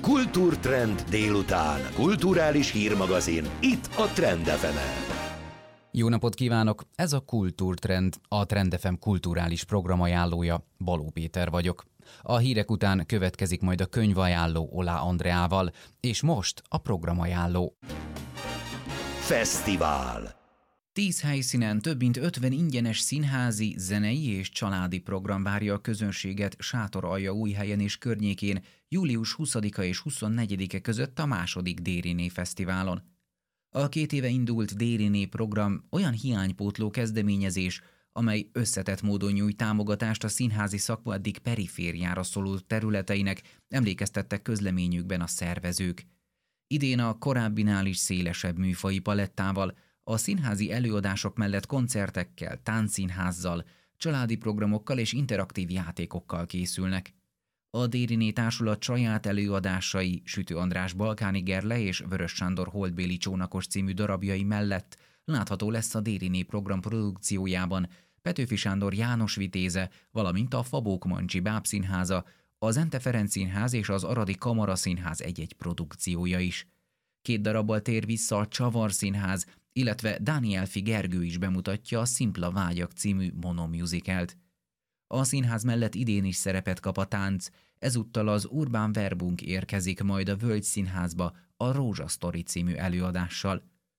Kultúrtrend délután. Kulturális hírmagazin. Itt a Trend FM-en. Jó napot kívánok! Ez a Kultúrtrend, a Trend FM kulturális programajánlója. Baló Péter vagyok. A hírek után következik majd a könyvajánló Olá Andreával, és most a programajánló. Fesztivál. 10 helyszínen több mint 50 ingyenes színházi, zenei és családi program várja a közönséget Sátoraljaújhelyen és környékén július 20-a és 24-e között a második Dériné Fesztiválon. A 2 éve indult Dériné program olyan hiánypótló kezdeményezés, amely összetett módon nyújt támogatást a színházi szakma eddig perifériára szorult területeinek, emlékeztettek közleményükben a szervezők. Idén a korábbinál is szélesebb műfaji palettával, a színházi előadások mellett koncertekkel, táncszínházzal, családi programokkal és interaktív játékokkal készülnek. A Dériné Társulat saját előadásai Sütő András Balkáni Gerle és Vörös Sándor Holdbéli Csónakos című darabjai mellett látható lesz a Dériné program produkciójában Petőfi Sándor János Vitéze, valamint a Fabók Mancsi Bábszínháza, az Ente Ferenc Színház és az Aradi Kamaraszínház egy-egy produkciója is. 2 darabbal tér vissza a Csavar Színház, illetve Dánielfi Gergő is bemutatja a Szimpla vágyak című monomusicalt. A színház mellett idén is szerepet kap a tánc, ezúttal az Urbán Verbunk érkezik majd a Völgy Színházba a Rózsasztori című előadással.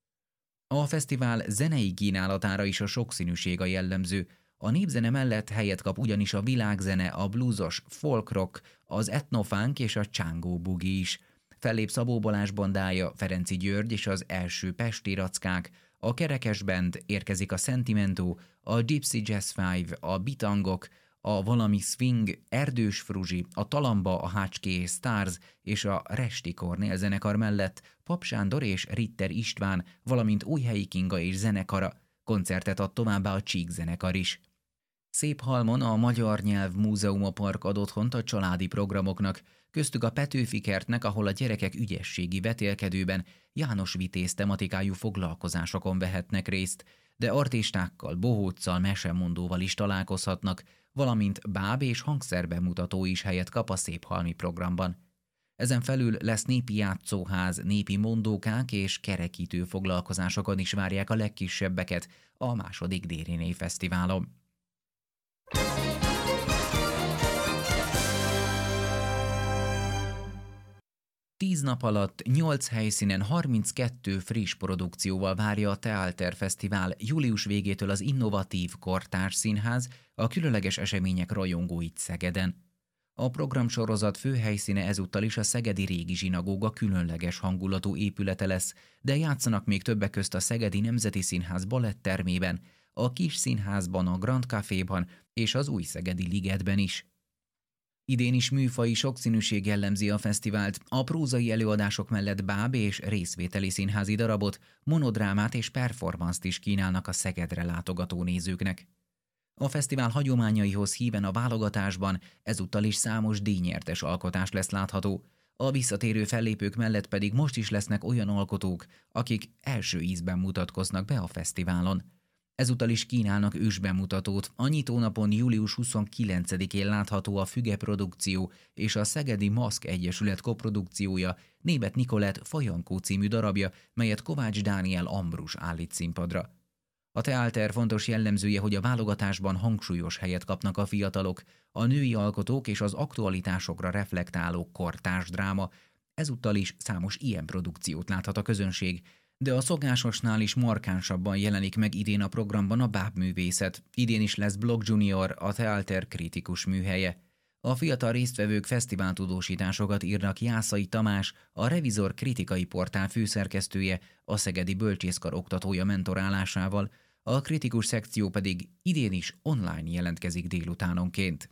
A fesztivál zenei kínálatára is a sokszínűség a jellemző, a népzene mellett helyet kap ugyanis a világzene, a bluesos folk-rock, az etnofunk és a csángó bugi is. Fellép Szabó Balázs bandája, Ferenci György és az első pesti rackák, a Kerekes Band, érkezik a Sentimental, a Gypsy Jazz Five, a Bitangok, a Valami Swing, Erdős Fruzsi, a Talamba, a Hácské Stars és a Resti Kornél zenekar mellett Pap Sándor és Ritter István, valamint Újhelyi Kinga és zenekara, koncertet ad továbbá a Csík zenekar is. Széphalmon a Magyar Nyelv Múzeuma Park ad otthont a családi programoknak, köztük a Petőfi Kertnek, ahol a gyerekek ügyességi vetélkedőben János Vitéz tematikájú foglalkozásokon vehetnek részt, de artistákkal, bohóccal, mesemondóval is találkozhatnak, valamint báb és hangszerbemutató is helyet kap a széphalmi programban. Ezen felül lesz népi játszóház, népi mondókák és kerekítő foglalkozásokon is várják a legkisebbeket a második Dériné Fesztiválon. Tíz nap alatt 8 helyszínen 32 friss produkcióval várja a Teálter Fesztivál július végétől az innovatív kortárs színház a különleges események rajongóit Szegeden. A programsorozat fő helyszíne ezúttal is a szegedi régi zsinagóga különleges hangulatú épülete lesz, de játszanak még többek közt a Szegedi Nemzeti Színház baletttermében, a Kis Színházban, a Grand Caféban és az Új-Szegedi Ligetben is. Idén is műfaji sokszínűség jellemzi a fesztivált, a prózai előadások mellett báb és részvételi színházi darabot, monodrámát és performanszt is kínálnak a Szegedre látogató nézőknek. A fesztivál hagyományaihoz híven a válogatásban ezúttal is számos díjnyertes alkotás lesz látható, a visszatérő fellépők mellett pedig most is lesznek olyan alkotók, akik első ízben mutatkoznak be a fesztiválon. Ezúttal is kínálnak ősbemutatót, a nyitónapon július 29-én látható a Füge produkció és a Szegedi Maszk Egyesület koprodukciója, Nébet Nikolett Fajankó című darabja, melyet Kovács Dániel Ambrus állít színpadra. A Teálter fontos jellemzője, hogy a válogatásban hangsúlyos helyet kapnak a fiatalok, a női alkotók és az aktualitásokra reflektáló kortárs dráma, ezúttal is számos ilyen produkciót láthat a közönség, de a szokásosnál is markánsabban jelenik meg idén a programban a bábművészet. Idén is lesz Blog Junior, a Teálter kritikus műhelye. A fiatal résztvevők fesztiváltudósításokat írnak Jászai Tamás, a Revizor kritikai portál főszerkesztője, a Szegedi Bölcsészkar oktatója mentorálásával, a kritikus szekció pedig idén is online jelentkezik délutánonként.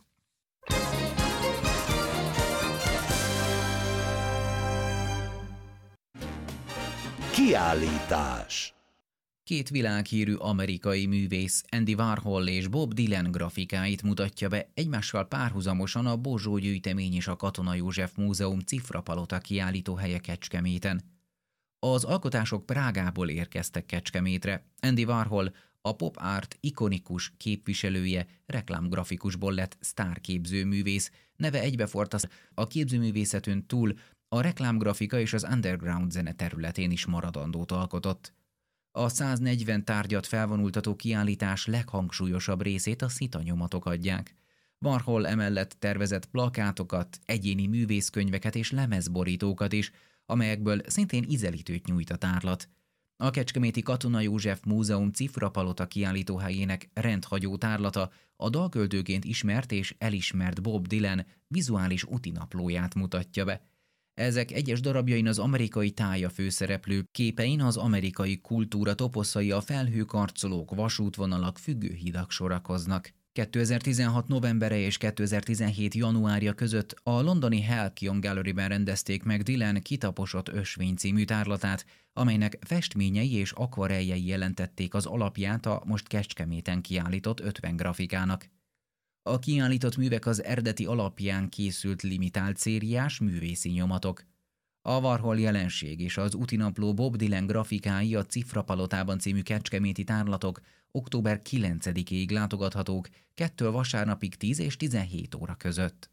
Kiállítás. 2 világhírű amerikai művész, Andy Warhol és Bob Dylan grafikáit mutatja be egymással párhuzamosan a Bozsó gyűjtemény és a Katona József Múzeum Cifrapalota kiállítóhelye Kecskeméten. Az alkotások Prágából érkeztek Kecskemétre. Andy Warhol, a pop art ikonikus képviselője, reklámgrafikusból lett sztárképzőművész, neve egybeforrt a képzőművészetön túl A reklámgrafika és az underground zene területén is maradandót alkotott. A 140 tárgyat felvonultató kiállítás leghangsúlyosabb részét a szitanyomatok adják. Warhol emellett tervezett plakátokat, egyéni művészkönyveket és lemezborítókat is, amelyekből szintén ízelítőt nyújt a tárlat. A kecskeméti Katona József Múzeum Cifrapalota kiállítóhelyének rendhagyó tárlata a dalköltőként ismert és elismert Bob Dylan vizuális útinaplóját mutatja be. Ezek egyes darabjain az amerikai tája főszereplő, képein az amerikai kultúra toposzai, a felhőkarcolók, vasútvonalak, függőhidak sorakoznak. 2016 novembere és 2017 januárja között a londoni Halcyon Galleryben rendezték meg Dylan Kitaposott ösvény című tárlatát, amelynek festményei és akvareljei jelentették az alapját a most Kecskeméten kiállított 50 grafikának. A kiállított művek az eredeti alapján készült limitált szériás művészi nyomatok. A Warhol jelenség és az útinapló Bob Dylan grafikái a Cifrapalotában című kecskeméti tárlatok október 9-ig látogathatók, 2 vasárnapig 10 és 17 óra között.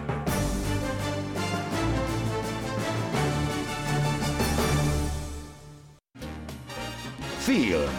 Film.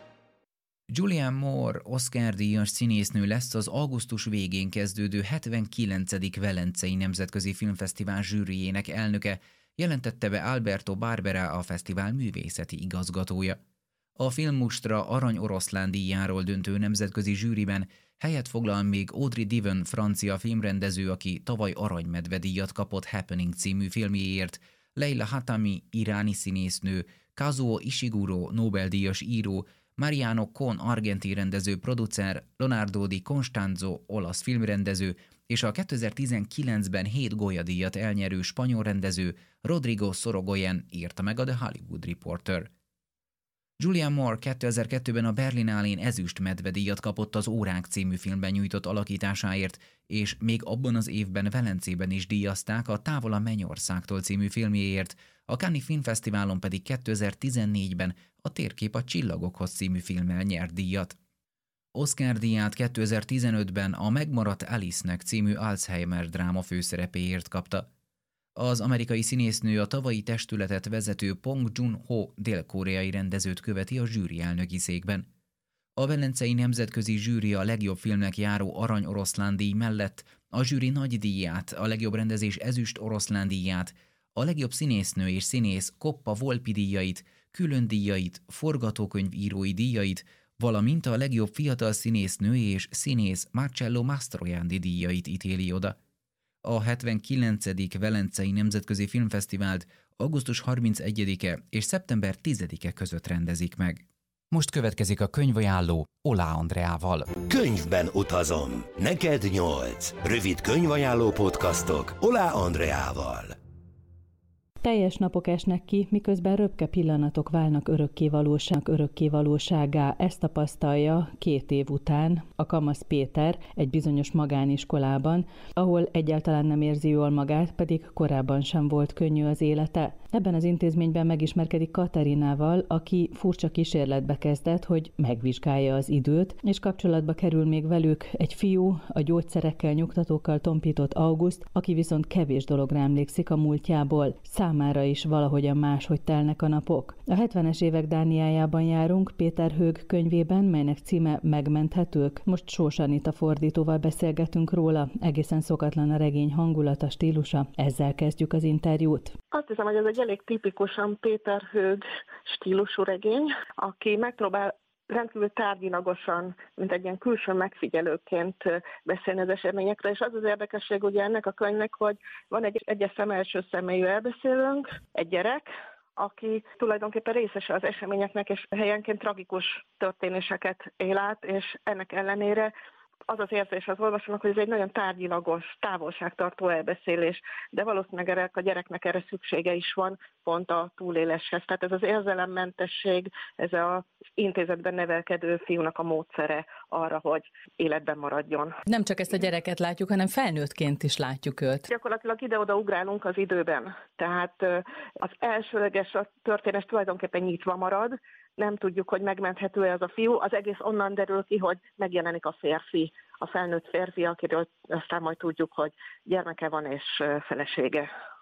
Julianne Moore Oscar-díjas színésznő lesz az augusztus végén kezdődő 79. Velencei Nemzetközi Filmfesztivál zsűrijének elnöke, jelentette be Alberto Barbera, a fesztivál művészeti igazgatója. A Filmmustra Arany Oroszlán díjáról döntő nemzetközi zsűriben helyet foglal még Audrey Divan francia filmrendező, aki tavaly Aranymedve díjat kapott Happening című filmjéért, Leila Hatami iráni színésznő, Kazuo Ishiguro Nobel-díjas író, Mariano Con argentin rendező producer, Leonardo Di Constanzo olasz filmrendező és a 2019-ben 7 Goya-díjat elnyerő spanyol rendező Rodrigo Sorogoyen írta meg a The Hollywood Reporter. Julianne Moore 2002-ben a Berlinálén ezüst medvedíjat kapott az Órák című filmben nyújtott alakításáért, és még abban az évben Velencében is díjazták a Távol a Mennyországtól című filmjéért, a Cannes Filmfesztiválon pedig 2014-ben a Térkép a csillagokhoz című filmmel nyert díjat. Oscar-díját 2015-ben a Megmaradt Alice-nek című Alzheimer dráma főszerepéért kapta. Az amerikai színésznő a tavalyi testületet vezető Bong Joon-ho dél-koreai rendezőt követi a zsűri elnöki székben. A Velencei Nemzetközi Zsűri a legjobb filmnek járó Arany Oroszlán díj mellett a zsűri nagy díját, a legjobb rendezés ezüst oroszlán díját, a legjobb színésznő és színész Koppa Volpi díjait, külön díjait, forgatókönyvírói díjait, valamint a legjobb fiatal színésznő és színész Marcello Mastroianni díjait ítéli oda. A 79. Velencei Nemzetközi Filmfesztivált augusztus 31-e és szeptember 10-e között rendezik meg. Most következik a könyvajánló Oláh Andreával. Könyvben utazom. Neked 8. Rövid könyvajánló podcastok Oláh Andreával. Teljes napok esnek ki, miközben röpke pillanatok válnak örökké valósággá. Ezt tapasztalja 2 év után a kamasz Péter egy bizonyos magániskolában, ahol egyáltalán nem érzi jól magát, pedig korábban sem volt könnyű az élete. Ebben az intézményben megismerkedik Katerinával, aki furcsa kísérletbe kezdett, hogy megvizsgálja az időt, és kapcsolatba kerül még velük egy fiú, a gyógyszerekkel, nyugtatókkal tompított August, aki viszont kevés dologra emlékszik a múltjából. Számára is valahogyan máshogy telnek a napok. A 70-es évek Dániájában járunk Péter Höeg könyvében, melynek címe Megmenthetők. Most Sós Anita fordítóval beszélgetünk róla, egészen szokatlan a regény hangulata, stílusa. Ezzel kezdjük az interjút. Azt hiszem, hogy ez egy elég tipikusan Péter Höeg stílusú regény, aki megpróbál rendkívül tárgyilagosan, mint egy ilyen külső megfigyelőként beszélni az eseményekre, és az az érdekesség ugye ennek a könyvnek, hogy van egy egyes szem első személyű elbeszélőnk, egy gyerek, aki tulajdonképpen részese az eseményeknek, és helyenként tragikus történéseket él át, és ennek ellenére az az érzés az olvasónak, hogy ez egy nagyon tárgyilagos, távolságtartó elbeszélés, de valószínűleg a gyereknek erre szüksége is van, pont a túléléshez. Tehát ez az érzelemmentesség, ez az intézetben nevelkedő fiúnak a módszere arra, hogy életben maradjon. Nem csak ezt a gyereket látjuk, hanem felnőttként is látjuk őt. Gyakorlatilag ide-oda ugrálunk az időben. Tehát az elsőleges történet tulajdonképpen nyitva marad, nem tudjuk, hogy megmenthető-e az a fiú, az egész onnan derül ki, hogy megjelenik a férfi, a felnőtt férfi, akiről aztán majd tudjuk, hogy gyermeke van és felesége.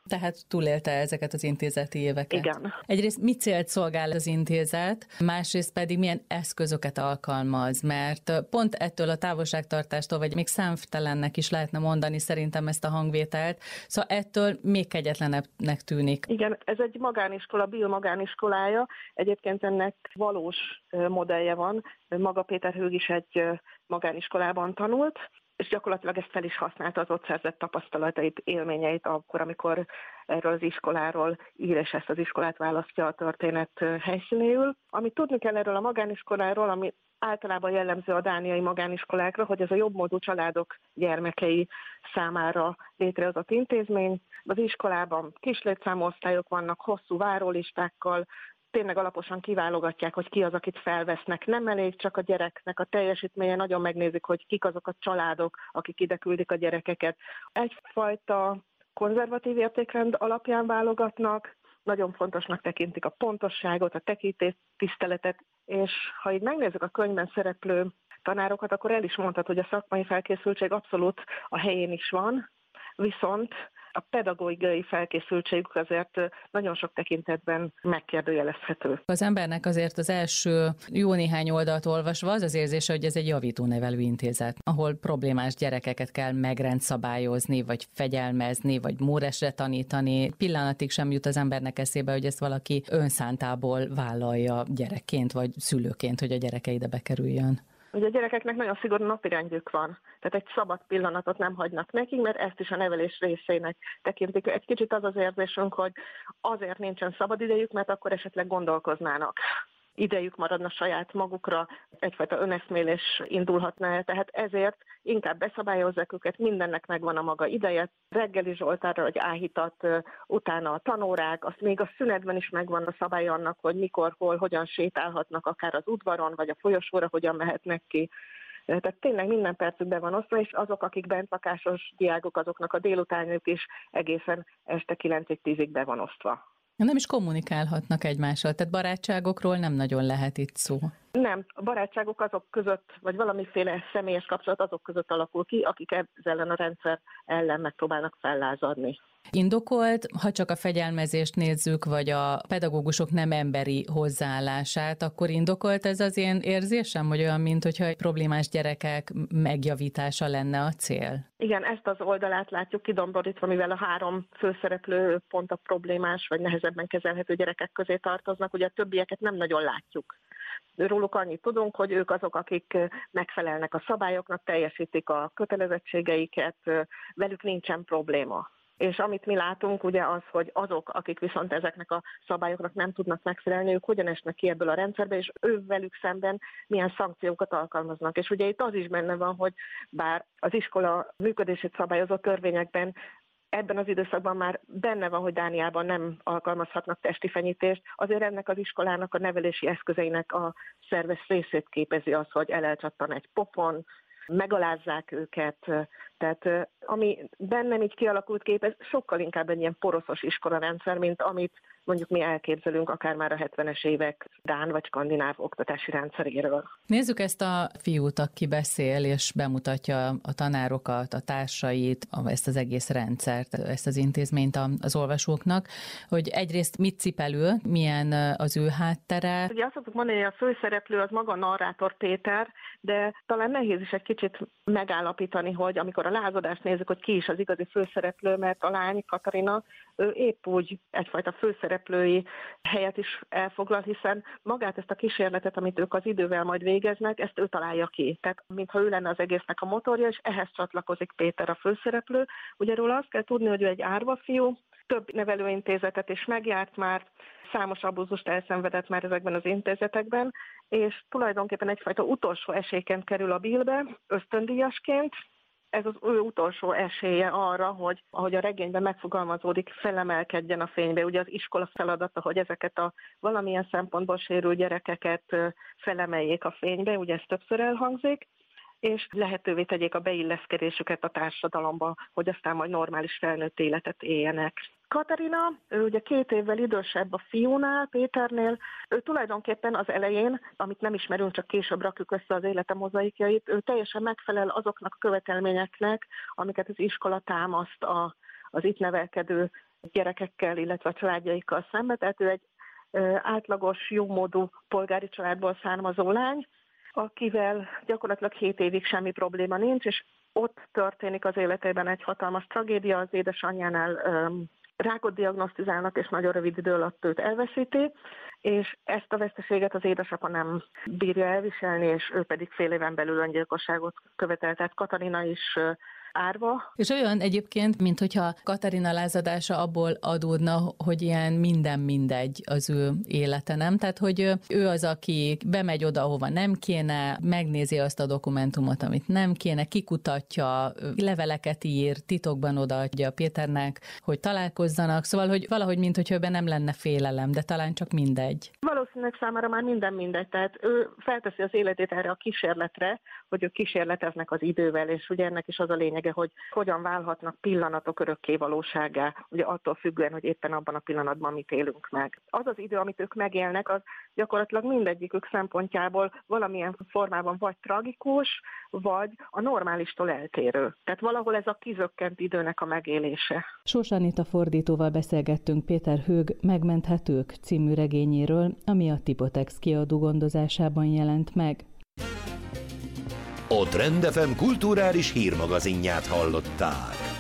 Tehát túlélte ezeket az intézeti éveket. Igen. Egyrészt mit célt szolgál az intézet, másrészt pedig milyen eszközöket alkalmaz, mert pont ettől a távolságtartástól, vagy még számtelennek is lehetne mondani szerintem ezt a hangvételt, szóval ettől még kegyetlenebbnek tűnik. Igen, ez egy magániskola, Bill magániskolája, egyébként ennek valós modellje van, maga Péter Hőg is egy magániskolában tanult, és gyakorlatilag ezt fel is használta az ott szerzett tapasztalatait, élményeit akkor, amikor erről az iskoláról ír, és ezt az iskolát választja a történet helyszínéül. Amit tudni kell erről a magániskoláról, ami általában jellemző a dániai magániskolákra, hogy ez a jobbmódú családok gyermekei számára létrehozott intézmény. Az iskolában kis létszámú osztályok vannak, hosszú várólistákkal, tényleg alaposan kiválogatják, hogy ki az, akit felvesznek. Nem elég csak a gyereknek a teljesítménye, nagyon megnézik, hogy kik azok a családok, akik ide küldik a gyerekeket. Egyfajta konzervatív értékrend alapján válogatnak, nagyon fontosnak tekintik a pontosságot, a tekintélytiszteletet, és ha így megnézzük a könyvben szereplő tanárokat, akkor el is mondhat, hogy a szakmai felkészültség abszolút a helyén is van, viszont a pedagógiai felkészültségük azért nagyon sok tekintetben megkérdőjelezhető. Az embernek azért az első jó néhány oldalt olvasva az érzése, hogy ez egy javítónevelő intézet, ahol problémás gyerekeket kell megrendszabályozni, vagy fegyelmezni, vagy móresre tanítani. Pillanatig sem jut az embernek eszébe, hogy ezt valaki önszántából vállalja gyerekként, vagy szülőként, hogy a gyereke ide bekerüljön. Ugye a gyerekeknek nagyon szigorú napirendjük van, tehát egy szabad pillanatot nem hagynak nekik, mert ezt is a nevelés részének tekintik. Egy kicsit az az érzésünk, hogy azért nincsen szabad idejük, mert akkor esetleg gondolkoznának. Idejük maradna saját magukra, egyfajta öneszmélés indulhatna el, tehát ezért inkább beszabályozzák őket, mindennek megvan a maga ideje, reggeli zsoltárra, vagy áhítat, utána a tanórák, azt még a szünetben is megvan a szabály annak, hogy mikor, hol, hogyan sétálhatnak, akár az udvaron, vagy a folyosóra, hogyan mehetnek ki. Tehát tényleg minden percükben van osztva, és azok, akik bentlakásos diákok, azoknak a délutánjuk is egészen este 9-10-ig be van osztva. Nem is kommunikálhatnak egymással, tehát barátságokról nem nagyon lehet itt szó. Nem, a barátságok azok között, vagy valamiféle személyes kapcsolat azok között alakul ki, akik ezzel a rendszer ellen megpróbálnak fellázadni. Indokolt, ha csak a fegyelmezést nézzük, vagy a pedagógusok nem emberi hozzáállását, akkor indokolt ez az én érzésem, hogy olyan, mintha egy problémás gyerekek megjavítása lenne a cél? Igen, ezt az oldalát látjuk kidomborítva, mivel a 3 főszereplő pont a problémás, vagy nehezebben kezelhető gyerekek közé tartoznak, ugye a többieket nem nagyon látjuk. Róluk annyit tudunk, hogy ők azok, akik megfelelnek a szabályoknak, teljesítik a kötelezettségeiket, velük nincsen probléma. És amit mi látunk, ugye az, hogy azok, akik viszont ezeknek a szabályoknak nem tudnak megfelelni, ők hogyan esnek ki ebből a rendszerbe, és velük szemben milyen szankciókat alkalmaznak. És ugye itt az is benne van, hogy bár az iskola működését szabályozó törvényekben ebben az időszakban már benne van, hogy Dániában nem alkalmazhatnak testi fenyítést, azért ennek az iskolának a nevelési eszközeinek a szerves részét képezi az, hogy elcsattan egy pofon, megalázzák őket, tehát ami bennem így kialakult kép, ez sokkal inkább egy ilyen poroszos iskolarendszer, mint amit mondjuk mi elképzelünk akár már a 70-es évek dán vagy skandináv oktatási rendszeréről. Nézzük ezt a fiút, aki beszél és bemutatja a tanárokat, a társait, ezt az egész rendszert, ezt az intézményt az olvasóknak, hogy egyrészt mit cipelő, milyen az ő háttere. Ugye azt szoktuk mondani, hogy a főszereplő az maga narrátor Péter, de talán nehéz is egy kicsit megállapítani, hogy amikor a lázadást nézzük, hogy ki is az igazi főszereplő, mert a lány, Katarina, ő épp úgy egyfajta főszereplői helyet is elfoglal, hiszen magát ezt a kísérletet, amit ők az idővel majd végeznek, ezt ő találja ki. Tehát mintha ő lenne az egésznek a motorja, és ehhez csatlakozik Péter, a főszereplő. Ugye róla azt kell tudni, hogy ő egy árva fiú, több nevelőintézetet is megjárt már, számos abúzust elszenvedett már ezekben az intézetekben, és tulajdonképpen egyfajta utolsó esélyként kerül a Billbe, ösztöndíjasként. Ez az ő utolsó esélye arra, hogy ahogy a regényben megfogalmazódik, felemelkedjen a fénybe. Ugye az iskola feladata, hogy ezeket a valamilyen szempontból sérült gyerekeket felemeljék a fénybe, ugye ez többször elhangzik, és lehetővé tegyék a beilleszkedésüket a társadalomba, hogy aztán majd normális felnőtt életet éljenek. Katarina, ő ugye 2 évvel idősebb a fiúnál, Péternél, ő tulajdonképpen az elején, amit nem ismerünk, csak később rakjuk össze az élete mozaikjait, ő teljesen megfelel azoknak a követelményeknek, amiket az iskola támaszt az itt nevelkedő gyerekekkel, illetve a családjaikkal szemben. Tehát ő egy átlagos, jómódú polgári családból származó lány, akivel gyakorlatilag 7 évig semmi probléma nincs, és ott történik az életében egy hatalmas tragédia. Az édesanyjánál rákot diagnosztizálnak, és nagyon rövid idő alatt őt elveszíti, és ezt a veszteséget az édesapa nem bírja elviselni, és ő pedig fél éven belül öngyilkosságot követel. Tehát Katarina is árva. És olyan egyébként, mint hogyha Katarina lázadása abból adódna, hogy ilyen minden mindegy az ő élete, nem? Tehát, hogy ő az, aki bemegy oda, ahova nem kéne, megnézi azt a dokumentumot, amit nem kéne, kikutatja, leveleket ír, titokban odaadja Péternek, hogy találkozzanak, szóval, hogy valahogy, mint hogyha ebben nem lenne félelem, de talán csak mindegy. Valószínűleg számára már minden mindegy, tehát ő felteszi az életét erre a kísérletre, hogy ők kísérleteznek az idővel, és ugye ennek is az a lényege, hogy hogyan válhatnak pillanatok örökké valósággá, ugye attól függően, hogy éppen abban a pillanatban mit élünk meg. Az az idő, amit ők megélnek, az gyakorlatilag mindegyikük szempontjából valamilyen formában vagy tragikus, vagy a normálistól eltérő. Tehát valahol ez a kizökkent időnek a megélése. Sós Anita fordítóval beszélgettünk Péter Hög Megmenthetők című regényéről, ami a Tipotex kiadó gondozásában jelent meg. A Trend FM kulturális hírmagazinját hallották.